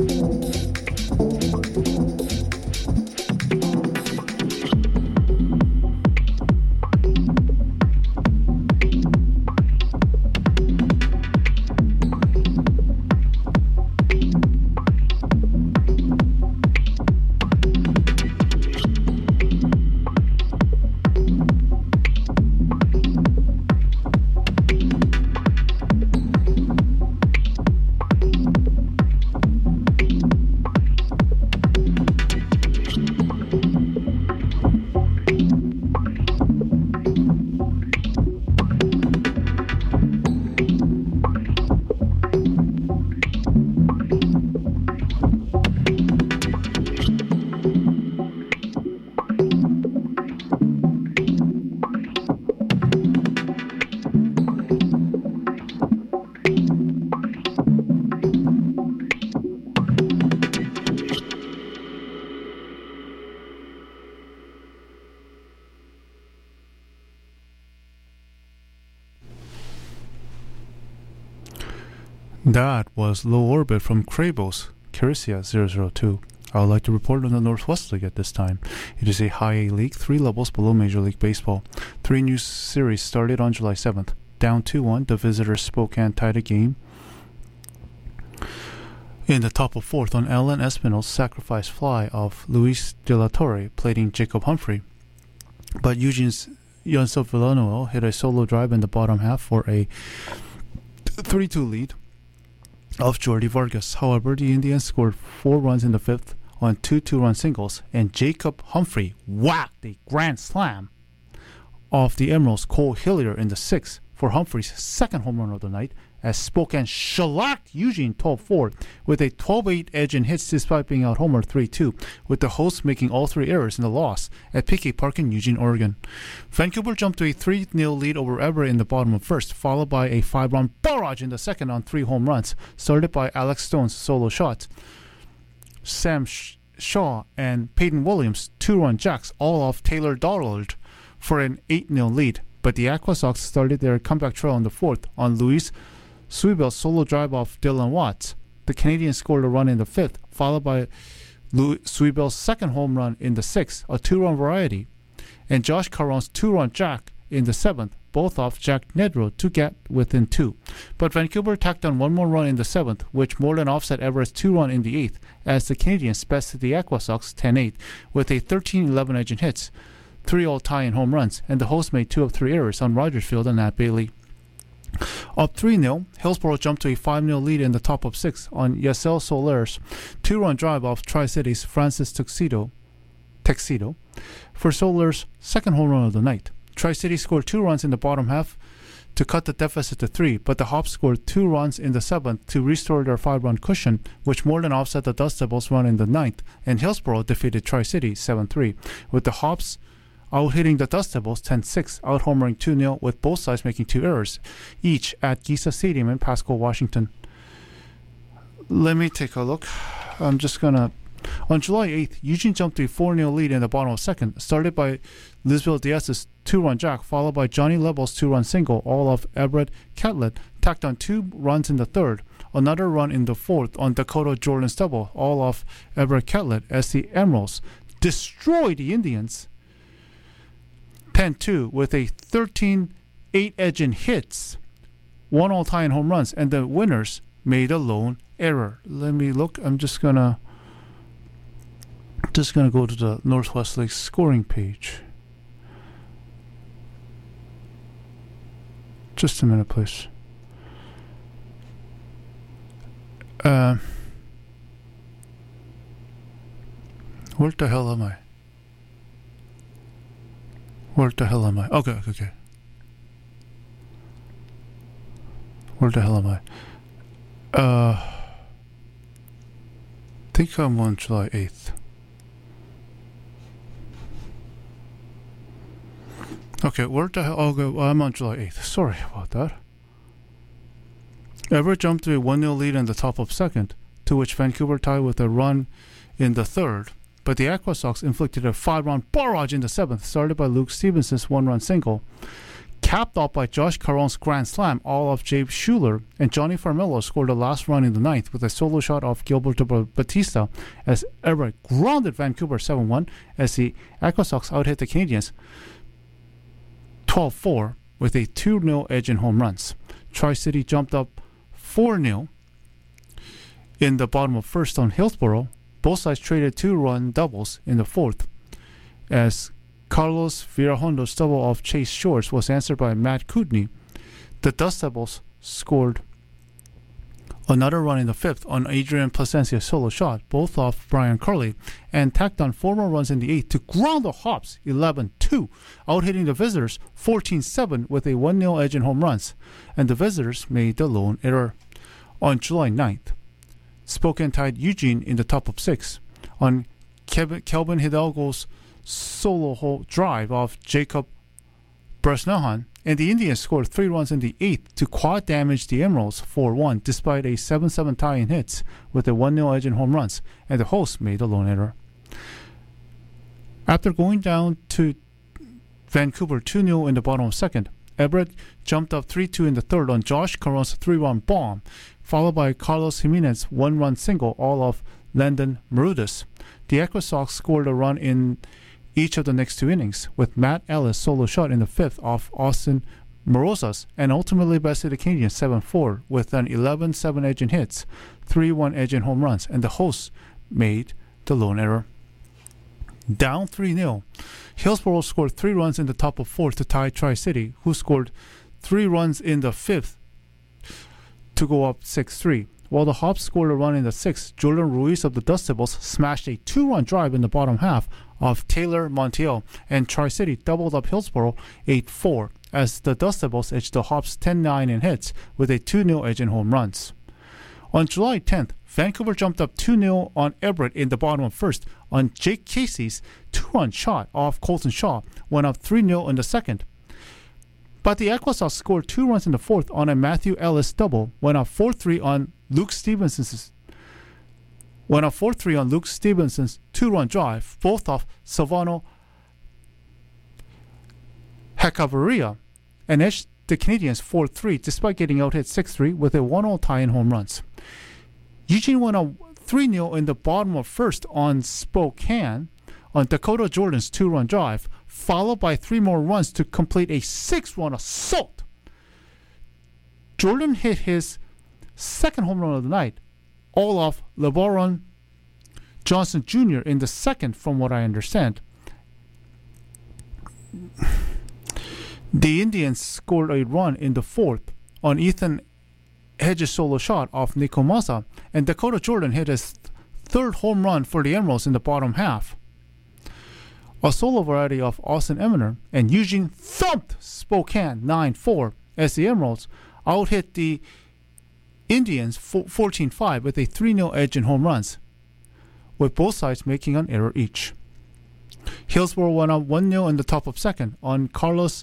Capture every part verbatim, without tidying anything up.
That was Low Orbit from Krabos, Curicea zero zero two. I would like to report on the Northwest League at this time. It is a high A league, three levels below Major League Baseball. Three new series started on July seventh. Down two one, the visitors Spokane tied a game in the top of fourth on Alan Espinal's sacrifice fly of Luis De La Torre, plating Jacob Humphrey. But Eugene's Yonso Villanueva hit a solo drive in the bottom half for a three two lead of Jordi Vargas. However, the Indians scored four runs in the fifth on two two-run singles, and Jacob Humphrey whacked a grand slam off the Emeralds' Cole Hillier in the sixth for Humphrey's second home run of the night, as Spokane shellacked Eugene twelve four with a twelve eight edge in hits despite being out homer three two, with the hosts making all three errors in the loss at P K Park in Eugene, Oregon. Vancouver jumped to a three nil lead over Everett in the bottom of first, followed by a five-run barrage in the second on three home runs, started by Alex Stone's solo shots. Sam Shaw and Peyton Williams' two-run jacks, all off Taylor Dollard for an eight nil lead. But the Aqua Sox started their comeback trail in the fourth on Luis Suibel's solo drive off Dylan Watts. The Canadians scored a run in the fifth, followed by Luis Suibel's second home run in the sixth, a two-run variety, and Josh Caron's two-run jack in the seventh, both off Jack Nedro to get within two. But Vancouver tacked on one more run in the seventh, which more than offset Everett's two-run in the eighth, as the Canadians bested the Aqua Sox ten eight with a thirteen eleven edge in hits, three all tie in home runs, and the hosts made two of three errors on Rogers Field and Nat Bailey. Up three nil, Hillsborough jumped to a five nil lead in the top of six on Yasel Soler's two-run drive off Tri-City's Francis Tuxedo, Tuxedo for Soler's second home run of the night. Tri-City scored two runs in the bottom half to cut the deficit to three, but the Hops scored two runs in the seventh to restore their five-run cushion, which more than offset the Dust Devils' run in the ninth, and Hillsborough defeated Tri-City seven three, with the Hops out-hitting the Dust Devils ten six, out-homering two nil, with both sides making two errors, each at Giza Stadium in Pasco, Washington. Let me take a look. I'm just going to... On July eighth, Eugene jumped to a four nil lead in the bottom of second, started by Lisbeth Diaz's two-run jack, followed by Johnny Lebel's two-run single, all of Everett Catlett, tacked on two runs in the third, another run in the fourth on Dakota Jordan's double, all off Everett Catlett, as the Emeralds destroyed the Indians ten two with a thirteen eight edge in hits, one all tie in home runs, and the winners made a lone error. Let me look. I'm just gonna just gonna go to the Northwest League scoring page. Just a minute, please. Uh, where the hell am I? Where the hell am I? Okay, okay, okay. Where the hell am I? Uh, I think I'm on July eighth. Okay, where the hell? Okay, well, I'm on July eighth. Sorry about that. Everett jumped to a one nil lead in the top of second, to which Vancouver tied with a run in the third. But the Aqua Sox inflicted a five-run barrage in the seventh, started by Luke Stevenson's one-run single. capped off by Josh Caron's grand slam, all of Jabe Schuler, and Johnny Farmelo scored the last run in the ninth with a solo shot of Gilberto Batista as Everett grounded Vancouver seven one as the Aqua Sox out-hit the Canadians twelve four with a two nil edge in home runs. Tri-City jumped up four nil in the bottom of first on Hillsborough. Both sides traded two-run doubles in the fourth as Carlos Virahondo's double off Chase Shores was answered by Matt Kootenay. The Dust Devils scored another run in the fifth on Adrian Placencia's solo shot, both off Brian Curley, and tacked on four more runs in the eighth to ground the Hops eleven two, out-hitting the visitors fourteen seven with a one nil edge in home runs, and the visitors made the lone error. On July ninth, Spokane tied Eugene in the top of six on Kelvin Hidalgo's solo hole drive off Jacob Bresnahan, and the Indians scored three runs in the eighth to quad damage the Emeralds four one despite a seven seven tie in hits with a one nil edge in home runs, and the hosts made a lone error. After going down to Vancouver two nil in the bottom of second, Everett jumped up three two in the third on Josh Caron's three-run bomb, followed by Carlos Jimenez's one-run single, all of Landon Marudis. The Aqua Sox scored a run in each of the next two innings, with Matt Ellis' solo shot in the fifth off Austin Morozas, and ultimately bested the Canadians seven four with an eleven seven edge in hits, three one edge in home runs, and the hosts made the lone error. Down three nil, Hillsborough scored three runs in the top of fourth to tie Tri-City, who scored three runs in the fifth to go up six three. While the Hops scored a run in the sixth, Jordan Ruiz of the Dust Devils smashed a two-run drive in the bottom half of Taylor Montiel, and Tri-City doubled up Hillsborough eight four as the Dust Devils edged the Hops ten nine in hits with a two nil edge in home runs. On July tenth, Vancouver jumped up two nil on Everett in the bottom of first on Jake Casey's two-run shot off Colton Shaw, went up three nil in the second. But the Aqua Sox scored two runs in the fourth on a Matthew Ellis double, went up four three on Luke Stevenson's went up four three on Luke Stevenson's two-run drive, both off Silvano Hechavarria, and edged the Canadians four three despite getting out-hit six three with a one all tie in home runs. Eugene went up three nil in the bottom of first on Spokane on Dakota Jordan's two-run drive, followed by three more runs to complete a six-run assault. Jordan hit his second home run of the night, all off LeBaron Johnson Junior in the second, from what I understand. The Indians scored a run in the fourth on Ethan Hedges' solo shot off Nico Massa, and Dakota Jordan hit his th- third home run for the Emeralds in the bottom half. A solo variety of Austin Eminer, and Eugene thumped Spokane nine four as the Emeralds out-hit the Indians fourteen five with a three nil edge in home runs, with both sides making an error each. Hillsborough went up one nil in the top of second on Carlos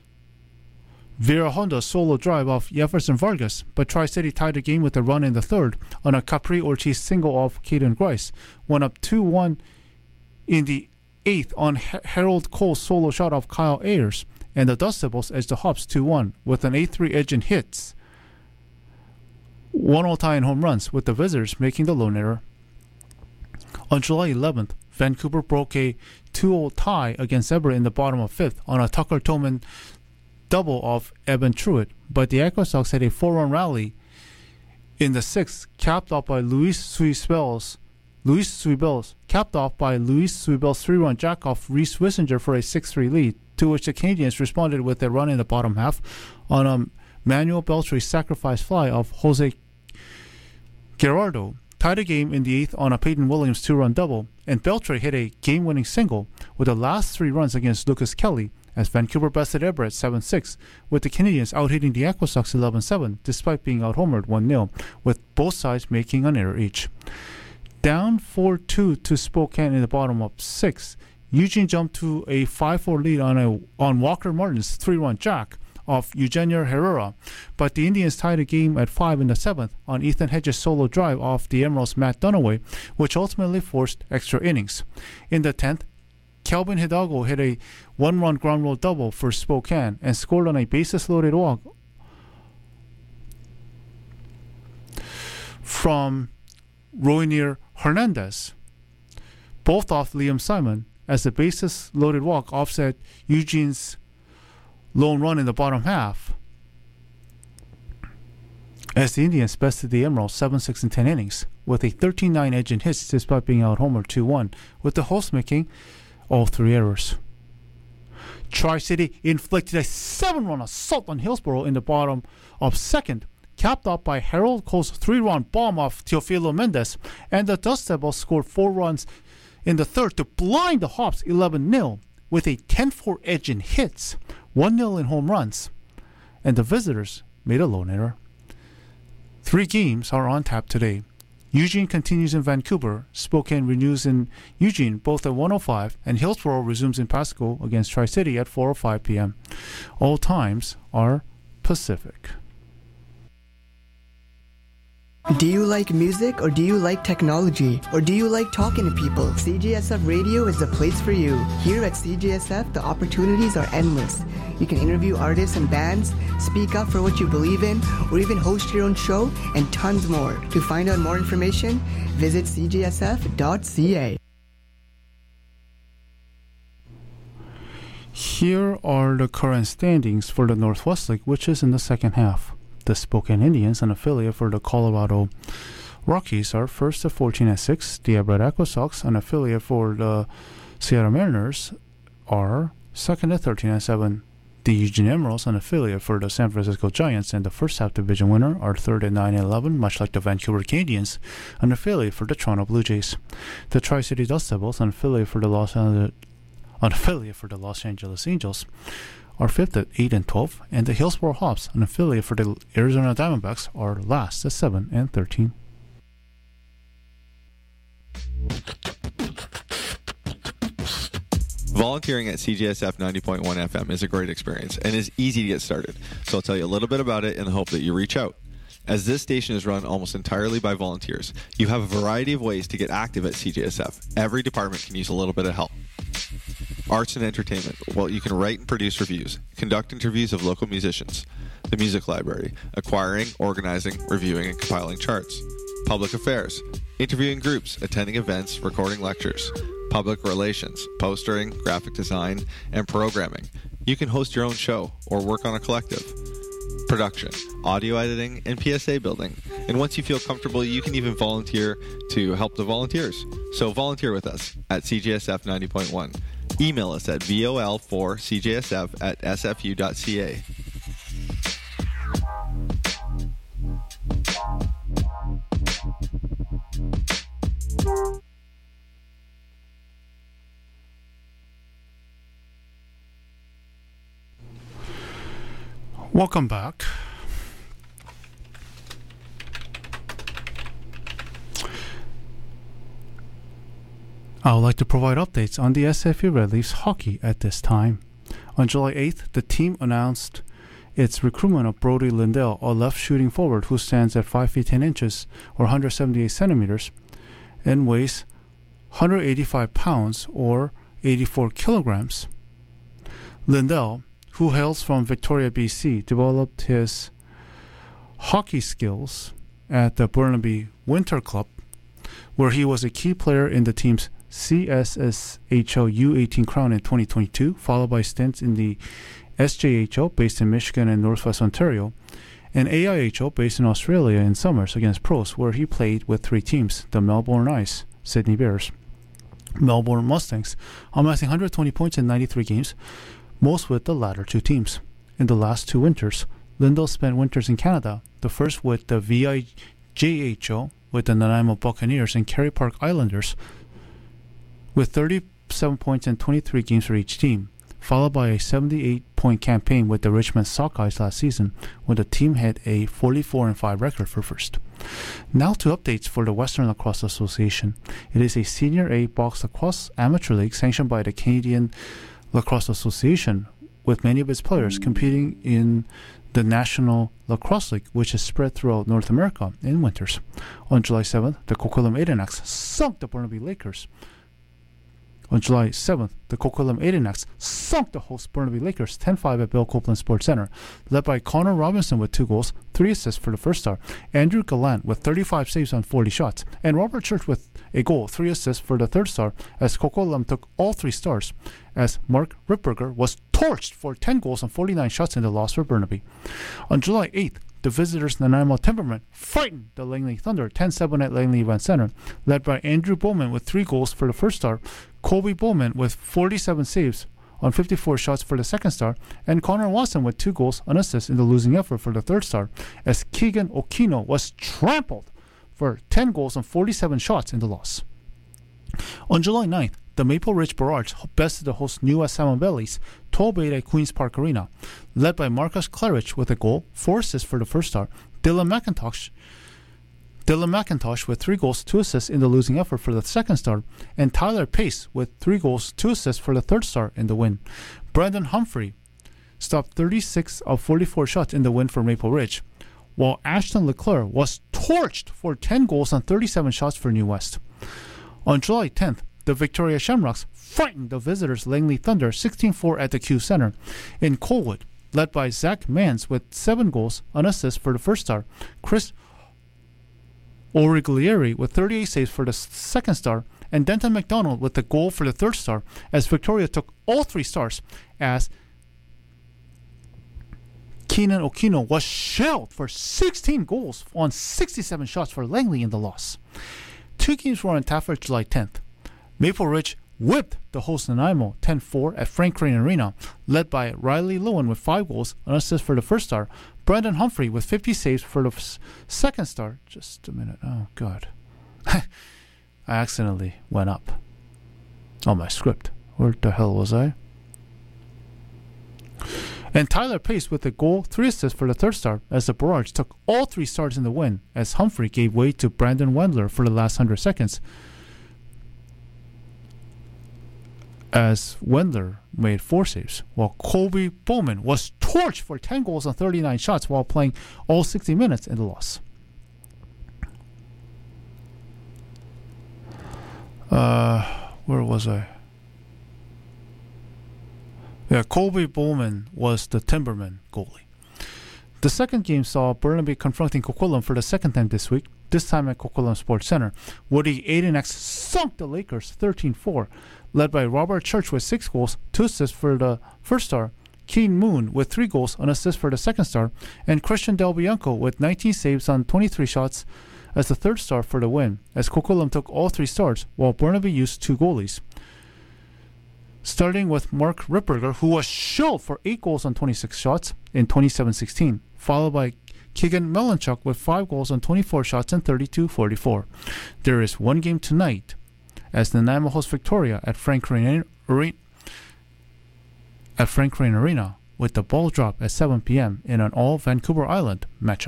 Virahondo's solo drive off Jefferson Vargas, but Tri-City tied the game with a run in the third on a Capri Ortiz single off Caden Grice, went up two one in the eighth on Harold Cole's solo shot off Kyle Ayers, and the Dust Devils edged the Hops two one with an eight three edge in hits, one all tie in home runs, with the visitors making the lone error. On July eleventh, Vancouver broke a two all tie against Everett in the bottom of fifth on a Tucker Tolman double off Evan Truitt, but the Aqua Sox had a four-run rally in the sixth, capped off by Luis Suibel's Luis Suibel's capped off by Luis Suibel's three-run jack off Reese Wissinger for a six three lead, to which the Canadians responded with a run in the bottom half on a Manuel Beltray sacrifice fly of Jose Gerardo, tied the game in the eighth on a Peyton Williams two-run double, and Beltray hit a game-winning single with the last three runs against Lucas Kelly, as Vancouver bested Everett seven six, with the Canadians out-hitting the Aqua Sox eleven seven, despite being out-homered one nil, with both sides making an error each. Down four two to Spokane in the bottom of six, Eugene jumped to a five four lead on a on Walker Martin's three-run jack of Eugenio Herrera, but the Indians tied the game at five in the seventh on Ethan Hedges' solo drive off the Emeralds' Matt Dunaway, which ultimately forced extra innings. In the tenth, Kelvin Hidalgo hit a one-run ground rule double for Spokane and scored on a bases-loaded walk from Roynier Hernandez, both off Liam Simon, as the bases-loaded walk offset Eugene's lone run in the bottom half, as the Indians bested the Emeralds seven six in ten innings with a thirteen nine edge in hits despite being out homer two one, with the hosts making all three errors. Tri-City inflicted a seven-run assault on Hillsborough in the bottom of second, capped off by Harold Cole's three-run bomb off Teofilo Mendez, and the Dust Devils scored four runs in the third to blind the Hawks eleven nil with a ten four edge in hits, one nil in home runs, and the visitors made a lone error. Three games are on tap today. Eugene continues in Vancouver, Spokane renews in Eugene both at one oh five, and Hillsborough resumes in Pasco against Tri-City at four oh five p.m. All times are Pacific. Do you like music, or do you like technology, or do you like talking to people? C J S F Radio is the place for you. Here at C J S F, the opportunities are endless. You can interview artists and bands, speak up for what you believe in, or even host your own show, and tons more. To find out more information, visit c j s f dot c a. Here are the current standings for the Northwest League, which is in the second half. The Spokane Indians, an affiliate for the Colorado Rockies, are first at fourteen and six. The Everett Aqua Sox, an affiliate for the Seattle Mariners, are second at thirteen and seven. The Eugene Emeralds, an affiliate for the San Francisco Giants and the first half division winner, are third at nine and eleven, much like the Vancouver Canadians, an affiliate for the Toronto Blue Jays. The Tri-City Dust Devils, an affiliate for the Los Angeles, an affiliate for the Los Angeles Angels, are fifth at eight and twelve, and the Hillsborough Hops, an affiliate for the Arizona Diamondbacks, are last at seven and thirteen. Volunteering at C J S F ninety point one F M is a great experience and is easy to get started, so I'll tell you a little bit about it in the hope that you reach out. As this station is run almost entirely by volunteers, you have a variety of ways to get active at C J S F. Every department can use a little bit of help. Arts and entertainment. Well, you can write and produce reviews, conduct interviews of local musicians. The music library. Acquiring, organizing, reviewing, and compiling charts. Public affairs. Interviewing groups, attending events, recording lectures. Public relations. Postering, graphic design, and programming. You can host your own show or work on a collective. Production, audio editing, and P S A building. And once you feel comfortable, you can even volunteer to help the volunteers. So volunteer with us at C J S F ninety point one. Email us at V O L four C J S F at S F U dot C A. Welcome back. I would like to provide updates on the S F U Red Leafs hockey at this time. On July eighth, the team announced its recruitment of Brody Lindell, a left shooting forward who stands at five feet ten inches or one hundred seventy-eight centimeters and weighs one hundred eighty-five pounds or eighty-four kilograms. Lindell, who hails from Victoria, B C, developed his hockey skills at the Burnaby Winter Club, where he was a key player in the team's C S S H L U eighteen crown in twenty twenty-two, followed by stints in the S J H L based in Michigan and Northwest Ontario, and A I H L based in Australia in summers against pros, where he played with three teams: the Melbourne Ice, Sydney Bears, Melbourne Mustangs, amassing one hundred twenty points in ninety-three games, most with the latter two teams. In the last two winters, Lindell spent winters in Canada, the first with the V I J H L with the Nanaimo Buccaneers and Kerry Park Islanders, with thirty-seven points in twenty-three games for each team, followed by a seventy-eight point campaign with the Richmond Sockeyes last season, when the team had a forty-four and five record for first. Now to updates for the Western Lacrosse Association. It is a Senior A box lacrosse amateur league sanctioned by the Canadian Lacrosse Association, with many of its players competing in the National Lacrosse League, which is spread throughout North America in winters. On July seventh, the Coquitlam Adanacs sunk the Burnaby Lakers On July seventh, the Coquitlam Adirondacs sunk the host Burnaby Lakers ten five at Bill Copeland Sports Center, led by Connor Robinson with two goals, three assists for the first star, Andrew Gallant with thirty-five saves on forty shots, and Robert Church with a goal, three assists for the third star, as Coquitlam took all three stars, as Mark Ripberger was torched for ten goals and forty-nine shots in the loss for Burnaby. On July eighth, the visitors' Nanaimo Timbermen frightened the Langley Thunder ten seven at Langley Event Center, led by Andrew Bowman with three goals for the first star, Colby Bowman with forty-seven saves on fifty-four shots for the second star, and Connor Watson with two goals, an assist in the losing effort for the third star, as Keegan Okino was trampled for ten goals and forty-seven shots in the loss. On July ninth, the Maple Ridge Barrage bested the host New West Salmon Bellies twelve eight at Queen's Park Arena, led by Marcus Claridge with a goal, four assists for the first star, Dylan McIntosh Dylan McIntosh with three goals, two assists in the losing effort for the second star, and Tyler Pace with three goals, two assists for the third star in the win. Brandon Humphrey stopped thirty-six of forty-four shots in the win for Maple Ridge, while Ashton Leclerc was torched for ten goals and thirty-seven shots for New West. On July tenth, the Victoria Shamrocks frightened the visitors' Langley Thunder sixteen four at the Q Center in Colwood, led by Zach Mans with seven goals, an assist for the first star, Chris Origlieri with thirty-eight saves for the second star, and Denton McDonald with the goal for the third star, as Victoria took all three stars, as Keenan Okino was shelled for sixteen goals on sixty-seven shots for Langley in the loss. Two games were on tap for July tenth. Maple Ridge whipped the host Nanaimo ten four at Frank Crane Arena, led by Riley Lewin with five goals, an assist for the first star, Brandon Humphrey with fifty saves for the f- second star. Just a minute. Oh, God. I accidentally went up on my script. Where the hell was I? And Tyler Pace with a goal, three assists for the third star, as the Barrage took all three stars in the win, as Humphrey gave way to Brandon Wendler for the last one hundred seconds, as Wendler made four saves, while Colby Bowman was torched for ten goals and thirty-nine shots while playing all sixty minutes in the loss. Uh, where was I? Yeah, Colby Bowman was the Timberman goalie. The second game saw Burnaby confronting Coquitlam for the second time this week, this time at Coquitlam Sports Center, where the Adirondacs sunk the Lakers thirteen four, led by Robert Church with six goals, two assists for the first star, Keen Moon with three goals, an assist for the second star, and Christian Del Bianco with nineteen saves on twenty-three shots as the third star for the win, as Coquitlam took all three stars, while Burnaby used two goalies. Starting with Mark Ripberger, who was shelled for eight goals on twenty-six shots in twenty-seven sixteen, followed by Keegan Melanchuk with five goals on twenty-four shots in thirty-two forty-four. There is one game tonight, as the Nanaimo hosts Victoria at Frank Crane Arena, at Frank Crane Arena, with the ball drop at seven p.m. in an all Vancouver Island matchup.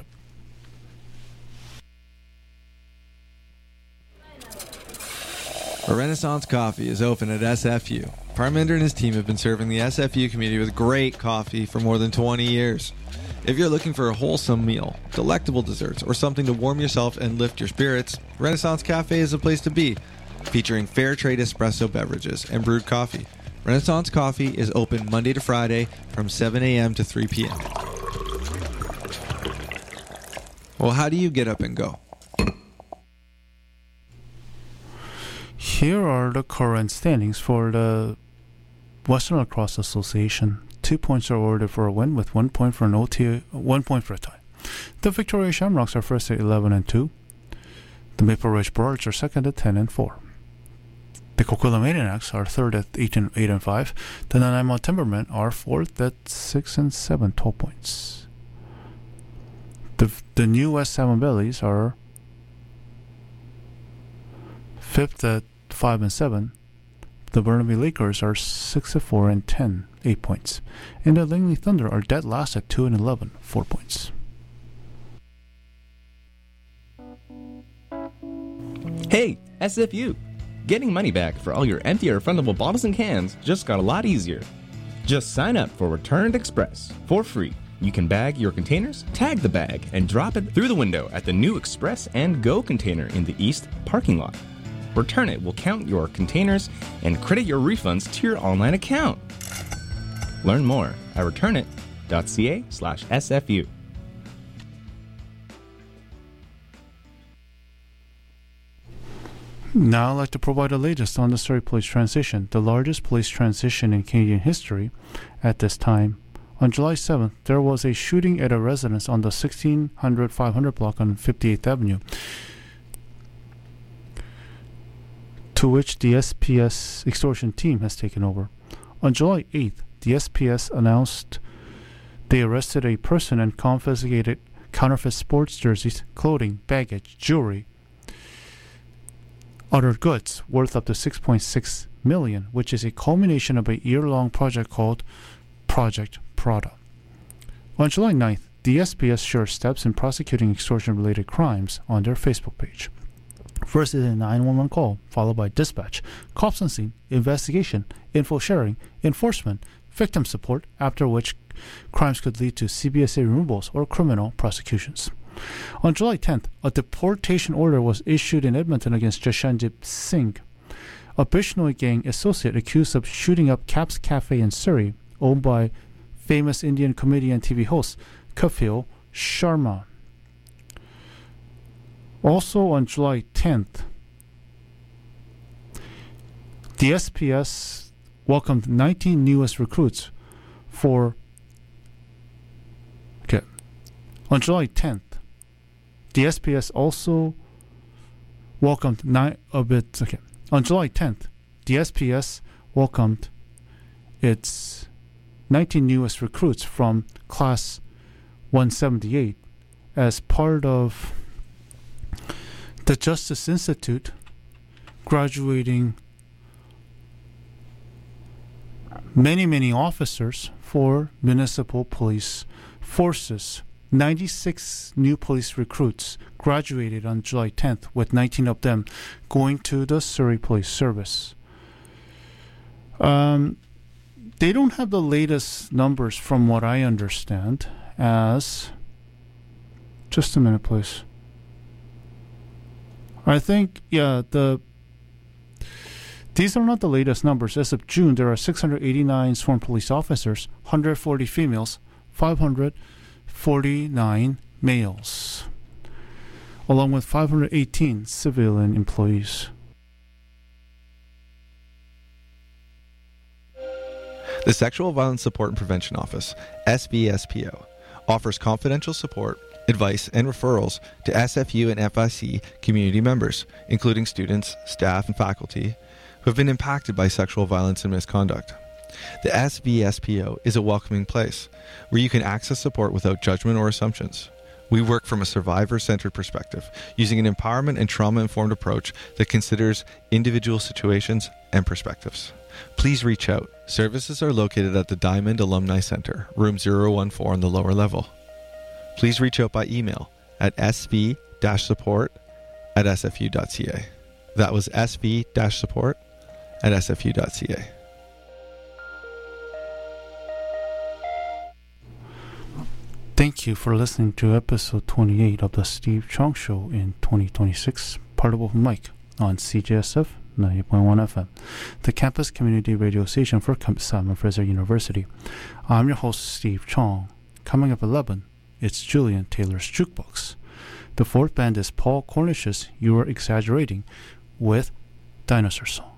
Renaissance Coffee is open at S F U. Parminder and his team have been serving the S F U community with great coffee for more than twenty years. If you're looking for a wholesome meal, delectable desserts, or something to warm yourself and lift your spirits, Renaissance Cafe is the place to be. Featuring fair trade espresso beverages and brewed coffee, Renaissance Coffee is open Monday to Friday from seven a.m. to three p.m. Well, how do you get up and go? Here are the current standings for the Western Lacrosse Association. Two points are awarded for a win, with one point for an O T, one point for a tie. The Victoria Shamrocks are first at eleven and two. The Maple Ridge Barrage are second at ten and four. The Coquitlam Adirondacs are third at eight and eight and five. The Nanaimo Timbermen are fourth at six and seven, twelve points. The the New West Salmon Bellies are fifth at five and seven. The Burnaby Lakers are six and four and ten, eight points. And the Langley Thunder are dead last at two and eleven, four points. Hey, S F U! Getting money back for all your empty or refundable bottles and cans just got a lot easier. Just sign up for Returned Express for free. You can bag your containers, tag the bag, and drop it through the window at the new Express and Go container in the East parking lot. Return It will count your containers and credit your refunds to your online account. Learn more at returnit.ca slash SFU. Now I'd like to provide the latest on the Surrey Police transition, the largest police transition in Canadian history at this time. On July seventh, there was a shooting at a residence on the sixteen hundred five hundred block on fifty-eighth Avenue, to which the S P S extortion team has taken over. On July eighth, the S P S announced they arrested a person and confiscated counterfeit sports jerseys, clothing, baggage, jewelry, other goods worth up to six point six million dollars, which is a culmination of a year-long project called Project Prada. On July ninth, the S P S shared steps in prosecuting extortion-related crimes on their Facebook page. First is a nine one one call, followed by dispatch, cops on scene, investigation, info sharing, enforcement, victim support, after which crimes could lead to C B S A removals or criminal prosecutions. On July tenth, a deportation order was issued in Edmonton against Jashanjit Singh, a Bishnoi gang associate accused of shooting up Caps Cafe in Surrey, owned by famous Indian comedian and T V host Kapil Sharma. Also on July tenth, the S P S welcomed nineteen newest recruits for... Okay. On July tenth, the S P S also welcomed nine of its... Okay. On July tenth, the S P S welcomed its nineteen newest recruits from Class one seventy-eight as part of the Justice Institute, graduating many, many officers for municipal police forces. ninety-six new police recruits graduated on July tenth, with nineteen of them going to the Surrey Police Service. Um, they don't have the latest numbers from what I understand, as... Just a minute, please. I think, yeah, the... These are not the latest numbers. As of June, there are six hundred eighty-nine sworn police officers, one hundred forty females, five hundred forty-nine males, along with five hundred eighteen civilian employees. The Sexual Violence Support and Prevention Office, S V S P O, offers confidential support, advice, and referrals to S F U and F I C community members, including students, staff, and faculty who have been impacted by sexual violence and misconduct. The S V S P O is a welcoming place where you can access support without judgment or assumptions. We work from a survivor-centered perspective, using an empowerment and trauma-informed approach that considers individual situations and perspectives. Please reach out. Services are located at the Diamond Alumni Center, room zero one four on the lower level. Please reach out by email at s v dash support at s f u dot c a. That was s v dash support at s f u dot c a. Thank you for listening to episode twenty-eight of the Steve Chong Show in twenty twenty-six, part of Open Mic on C J S F ninety point one F M, the campus community radio station for Simon Fraser University. I'm your host, Steve Chong. Coming up at eleven, it's Julian Taylor's Jukebox. The fourth band is Paul Cornish's You Are Exaggerating with Dinosaur Song.